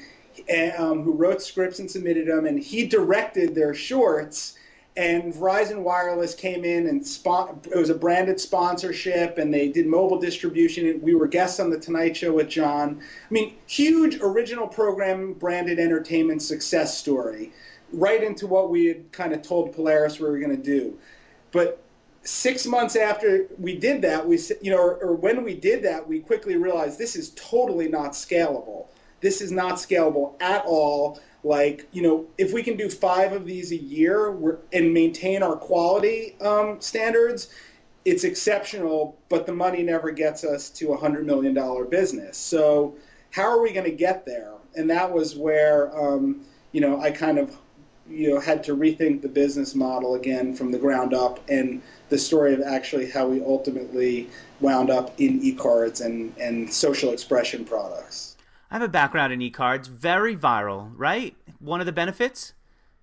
um, who wrote scripts and submitted them, and he directed their shorts. And Verizon Wireless came in and spon- it was a branded sponsorship, and they did mobile distribution. We were guests on The Tonight Show with John. I mean, huge original program, branded entertainment success story, right into what we had kind of told Polaris we were going to do. But six months after we did that, we you know, or, or when we did that, we quickly realized this is totally not scalable. This is not scalable at all. Like, you know, if we can do five of these a year we're, and maintain our quality um, standards, it's exceptional, but the money never gets us to a one hundred million dollars business. So how are we going to get there? And that was where, um, you know, I kind of, you know, had to rethink the business model again from the ground up, and the story of actually how we ultimately wound up in e-cards and, and social expression products. I have a background in e-cards, very viral, right? One of the benefits?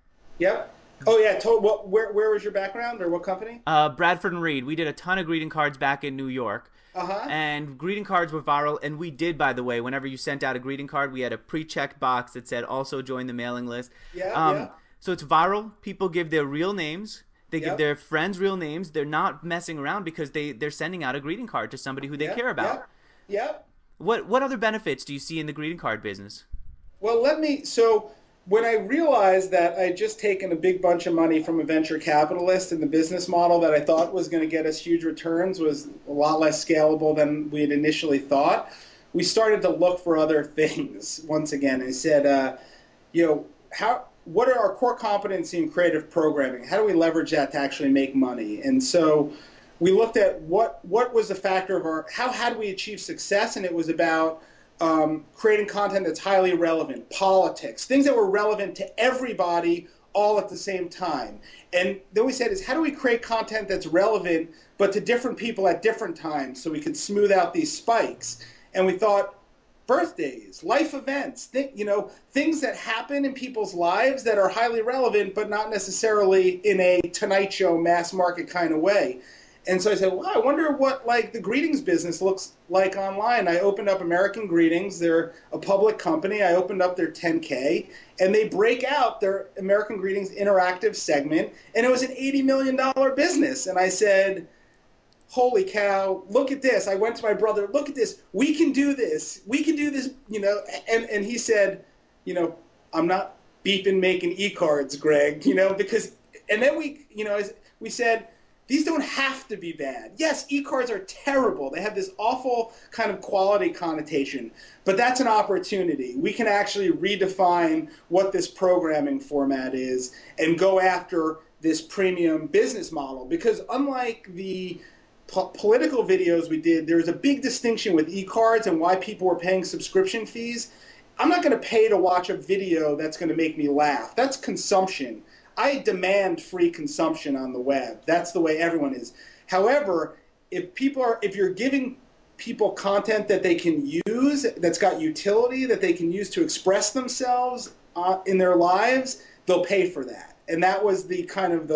Yep. Oh, yeah. To- what, where, where was your background, or what company? Uh, Bradford and Reed. We did a ton of greeting cards back in New York. Uh-huh. And greeting cards were viral. And we did, by the way, whenever you sent out a greeting card, we had a pre-checked box that said also join the mailing list. Yeah, um, yeah. So it's viral. People give their real names. They give Yep. their friends real names. They're not messing around because they, they're sending out a greeting card to somebody who they Yep, care about. Yep. Yep. What what other benefits do you see in the greeting card business? Well, let me, so when I realized that I had just taken a big bunch of money from a venture capitalist, and the business model that I thought was going to get us huge returns was a lot less scalable than we had initially thought, we started to look for other things once again. I said, uh, you know, how, what are our core competency in creative programming? How do we leverage that to actually make money? And so we looked at what what was the factor of our, how had we achieved success, and it was about um, creating content that's highly relevant, politics, things that were relevant to everybody all at the same time. And then we said is how do we create content that's relevant but to different people at different times so we could smooth out these spikes. And we thought birthdays, life events, th- you know, things that happen in people's lives that are highly relevant but not necessarily in a Tonight Show mass market kind of way. And so I said, well, I wonder what like the greetings business looks like online. I opened up American Greetings. They're a public company. I opened up their ten K, and they break out their American Greetings interactive segment, and it was an eighty million dollars business. And I said, holy cow, look at this. I went to my brother, look at this. We can do this. We can do this, you know. And, and he said, you know, I'm not beeping making e-cards, Greg, you know, because, and then we, you know, we said, these don't have to be bad. Yes, e-cards are terrible. They have this awful kind of quality connotation, but that's an opportunity. We can actually redefine what this programming format is and go after this premium business model, because unlike the po- political videos we did, there's a big distinction with e-cards and why people were paying subscription fees. I'm not going to pay to watch a video that's going to make me laugh. That's consumption. I demand free consumption on the web. That's the way everyone is. However, if people are, if you're giving people content that they can use, that's got utility, that they can use to express themselves uh, in their lives, they'll pay for that. And that was the kind of the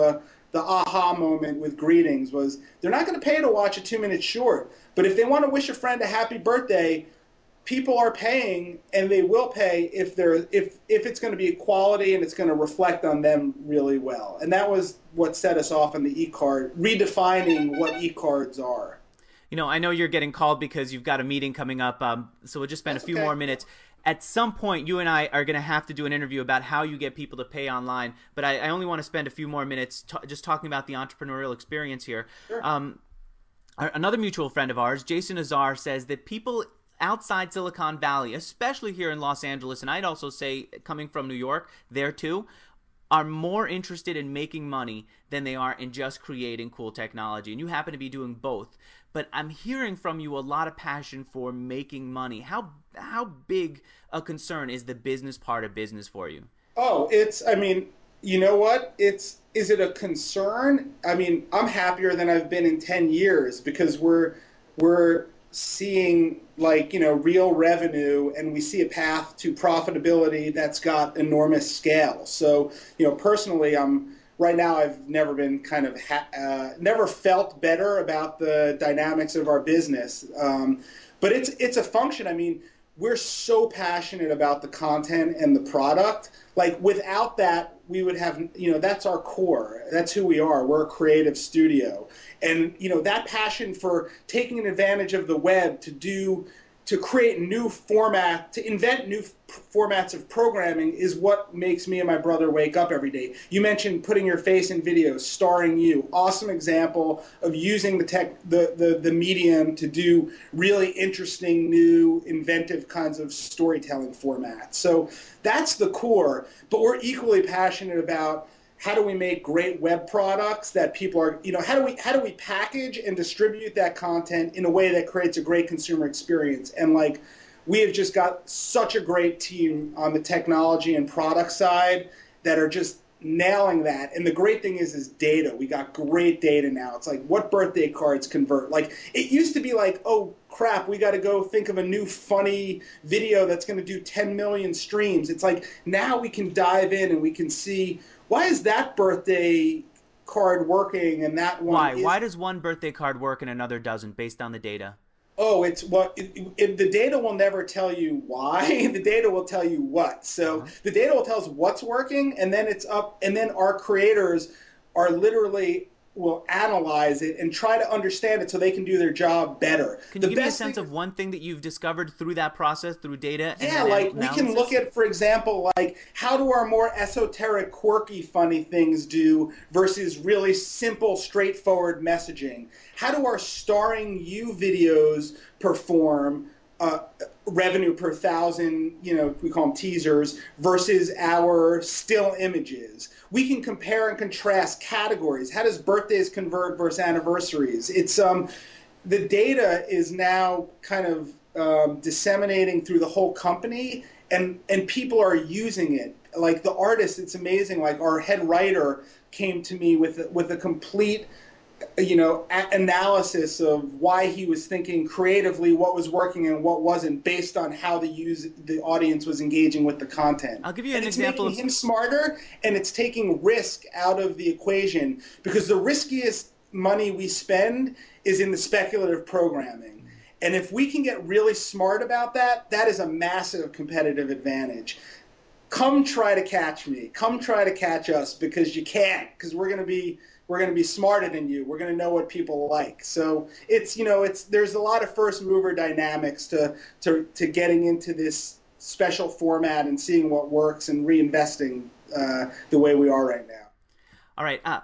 the aha moment with greetings was they're not going to pay to watch a two-minute short. But if they want to wish a friend a happy birthday, people are paying, and they will pay if they're if if it's going to be quality and it's going to reflect on them really well. And that was what set us off on the e-card, redefining what e-cards are. You know, I know you're getting called because you've got a meeting coming up, um, so we'll just spend That's a few okay. more minutes. At some point, you and I are going to have to do an interview about how you get people to pay online, but I, I only want to spend a few more minutes t- just talking about the entrepreneurial experience here. Sure. Um, our, another mutual friend of ours, Jason Azar, says that people outside Silicon Valley, especially here in Los Angeles, and I'd also say coming from New York, there too, are more interested in making money than they are in just creating cool technology. And you happen to be doing both. But I'm hearing from you a lot of passion for making money. How how big a concern is the business part of business for you? Oh, it's, I mean, you know what? It's, is it a concern? I mean, I'm happier than I've been in ten years because we're, we're seeing like, you know, real revenue, and we see a path to profitability that's got enormous scale. So, you know, personally, I'm, right now I've never been kind of, ha- uh, never felt better about the dynamics of our business. Um, but it's, it's a function. I mean, we're so passionate about the content and the product. Like without that, we would have, you know, that's our core. That's who we are. We're a creative studio. And, you know, that passion for taking advantage of the web to do, to create new format, to invent new f- formats of programming is what makes me and my brother wake up every day. You mentioned putting your face in videos, starring you. Awesome example of using the tech, the, the, the medium to do really interesting, new, inventive kinds of storytelling formats. So that's the core, but we're equally passionate about how do we make great web products that people are, you know, how do we how do we package and distribute that content in a way that creates a great consumer experience? And like, we have just got such a great team on the technology and product side that are just nailing that. And the great thing is, is data. We got great data now. It's like, what birthday cards convert? Like, it used to be like, oh crap, we got to go think of a new funny video that's going to do ten million streams. It's like, now we can dive in and we can see, why is that birthday card working and that one Why? is... Why does one birthday card work and another doesn't based on the data? Oh, it's what it, it, the data will never tell you why. The data will tell you what. So uh-huh. The data will tell us what's working, and then it's up, and then our creators are literally will analyze it and try to understand it so they can do their job better. Can the you give me a best sense thing, of one thing that you've discovered through that process, through data? And yeah, like analysis? We can look at, for example, like how do our more esoteric, quirky, funny things do versus really simple, straightforward messaging? How do our starring you videos perform? Uh, revenue per thousand, you know, we call them teasers, versus our still images. We can compare and contrast categories. How does birthdays convert versus anniversaries? It's um, the data is now kind of um, disseminating through the whole company, and and people are using it. Like the artists, it's amazing. Like our head writer came to me with with a complete, you know, a- analysis of why he was thinking creatively, what was working and what wasn't, based on how the use the audience was engaging with the content. I'll give you and an it's example making of him smarter, and it's taking risk out of the equation, because the riskiest money we spend is in the speculative programming. And if we can get really smart about that, that is a massive competitive advantage. Come try to catch me. Come try to catch us, because you can't, because we're going to be we're going to be smarter than you. We're going to know what people like. So it's, you know, it's there's a lot of first mover dynamics to to to getting into this special format and seeing what works and reinvesting uh, the way we are right now. All right. Uh,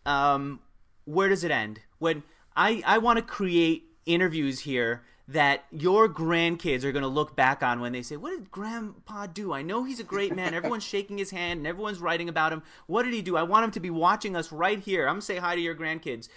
um, where does it end? When I I want to create interviews here that your grandkids are going to look back on when they say, what did Grandpa do? I know he's a great man. Everyone's shaking his hand and everyone's writing about him. What did he do? I want him to be watching us right here. I'm going to say hi to your grandkids.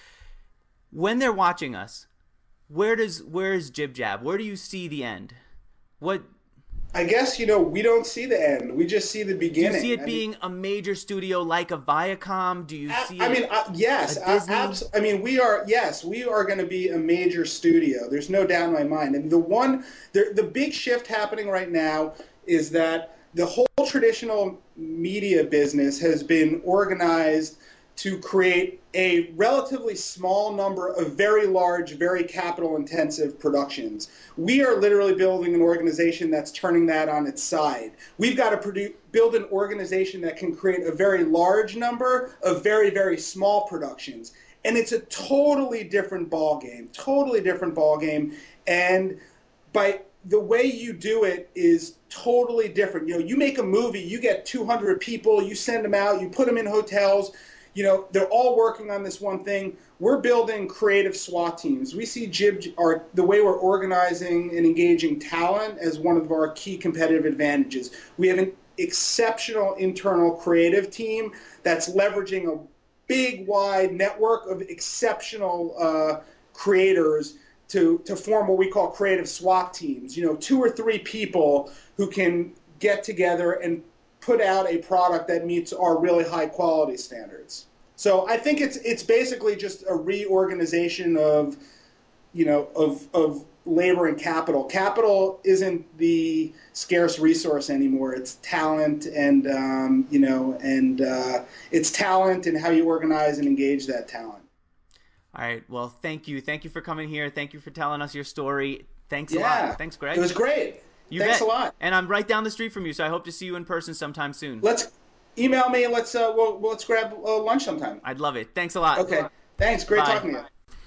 When they're watching us, where does where is Jib Jab? Where do you see the end? What? I guess, you know, we don't see the end. We just see the beginning. Do you see it I being mean, a major studio like a Viacom? Do you see I, it? I mean, uh, yes. a I, Disney? abs- I mean, we are, yes, we are going to be a major studio. There's no doubt in my mind. And the one, the, the big shift happening right now is that the whole traditional media business has been organized to create a relatively small number of very large, very capital-intensive productions. We are literally building an organization that's turning that on its side. We've got to produce, build an organization that can create a very large number of very, very small productions. And it's a totally different ballgame, totally different ballgame. And by the way you do it is totally different. You know, you make a movie, you get two hundred people, you send them out, you put them in hotels. You know, they're all working on this one thing. We're building creative SWAT teams. We see Jib, our, the way we're organizing and engaging talent as one of our key competitive advantages. We have an exceptional internal creative team that's leveraging a big, wide network of exceptional uh, creators to, to form what we call creative SWAT teams. You know, two or three people who can get together and put out a product that meets our really high quality standards. So I think it's it's basically just a reorganization of, you know, of of labor and capital. Capital isn't the scarce resource anymore. It's talent, and um, you know, and uh, it's talent and how you organize and engage that talent. All right. Well, thank you. Thank you for coming here. Thank you for telling us your story. Thanks a Yeah. lot. Thanks, Greg. It was great. You Thanks bet. a lot. And I'm right down the street from you, so I hope to see you in person sometime soon. Let's email me and let's uh, we'll, let's grab uh, lunch sometime. I'd love it. Thanks a lot. Okay. Thanks. Great Bye. talking to you.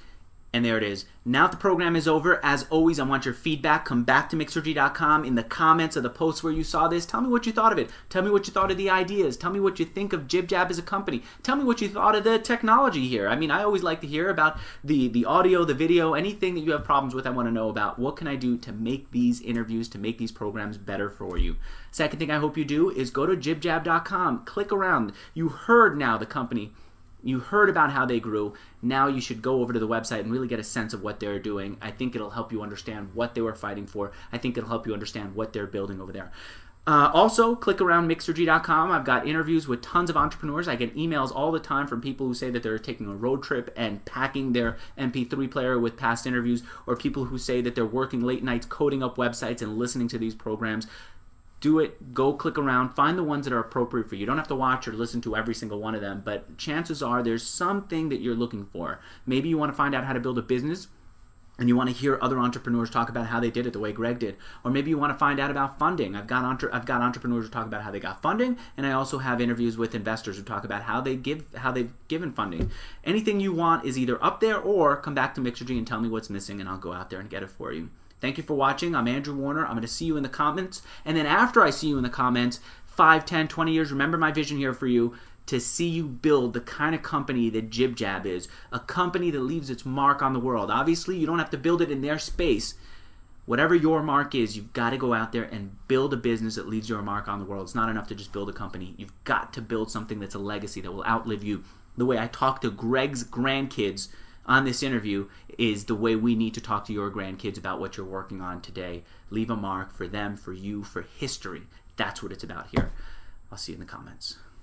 And there it is. Now that the program is over, as always, I want your feedback. Come back to Mixergy dot com in the comments of the posts where you saw this. Tell me what you thought of it. Tell me what you thought of the ideas. Tell me what you think of JibJab as a company. Tell me what you thought of the technology here. I mean, I always like to hear about the, the audio, the video, anything that you have problems with. I want to know about what can I do to make these interviews, to make these programs better for you. Second thing I hope you do is go to Jib Jab dot com. Click around. You heard now the company. You heard about how they grew. Now you should go over to the website and really get a sense of what they're doing. I think it'll help you understand what they were fighting for. I think it'll help you understand what they're building over there. Uh, also, click around Mixergy dot com. I've got interviews with tons of entrepreneurs. I get emails all the time from people who say that they're taking a road trip and packing their M P three player with past interviews, or people who say that they're working late nights coding up websites and listening to these programs. Do it. Go click around. Find the ones that are appropriate for you. You don't have to watch or listen to every single one of them, but chances are there's something that you're looking for. Maybe you want to find out how to build a business and you want to hear other entrepreneurs talk about how they did it the way Greg did. Or maybe you want to find out about funding. I've got entre- I've got entrepreneurs who talk about how they got funding, and I also have interviews with investors who talk about how they give how they've given funding. Anything you want is either up there, or come back to Mixergy and tell me what's missing, and I'll go out there and get it for you. Thank you for watching. I'm Andrew Warner. I'm going to see you in the comments. And then after I see you in the comments, five, ten, twenty years, remember my vision here for you, to see you build the kind of company that JibJab is. A company that leaves its mark on the world. Obviously, you don't have to build it in their space. Whatever your mark is, you've got to go out there and build a business that leaves your mark on the world. It's not enough to just build a company. You've got to build something that's a legacy that will outlive you. The way I talk to Greg's grandkids on this interview is the way we need to talk to your grandkids about what you're working on today. Leave a mark for them, for you, for history. That's what it's about here. I'll see you in the comments.